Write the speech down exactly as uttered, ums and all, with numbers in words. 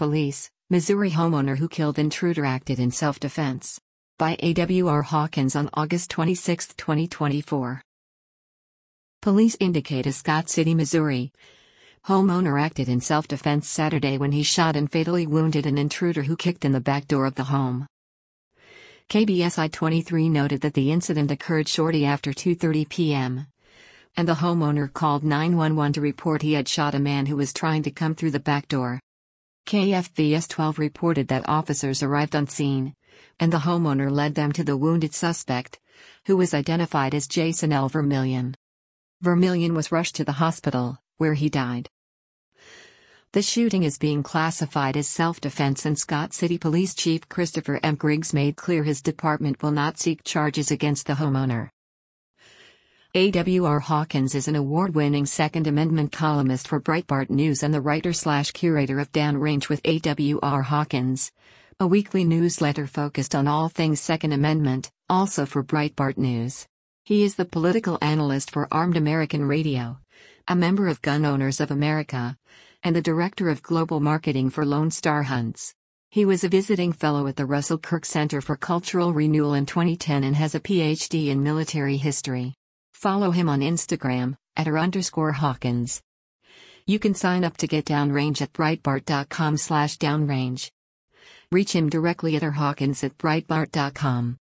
police, Missouri homeowner who killed intruder acted in self-defense. By A W R Hawkins on August twenty-sixth, twenty twenty-four. Police indicate a Scott City, Missouri homeowner acted in self-defense Saturday when he shot and fatally wounded an intruder who kicked in the back door of the home. K B S I twenty-three noted that the incident occurred shortly after two thirty p m and the homeowner called nine one one to report he had shot a man who was trying to come through the back door. K F B S twelve reported that officers arrived on scene, and the homeowner led them to the wounded suspect, who was identified as Jason L. Vermillion. Vermillion was rushed to the hospital, where he died. The shooting is being classified as self-defense, and Scott City Police Chief Christopher M. Griggs made clear his department will not seek charges against the homeowner. A W R Hawkins is an award-winning Second Amendment columnist for Breitbart News and the writer-slash-curator of Downrange with A W R Hawkins, a weekly newsletter focused on all things Second Amendment, also for Breitbart News. He is the political analyst for Armed American Radio, a member of Gun Owners of America, and the director of global marketing for Lone Star Hunts. He was a visiting fellow at the Russell Kirk Center for Cultural Renewal in twenty ten and has a P H D in military history. Follow him on Instagram, at r underscore Hawkins. You can sign up to get Downrange at breitbart dot com slash downrange. Reach him directly at r hawkins at breitbart dot com.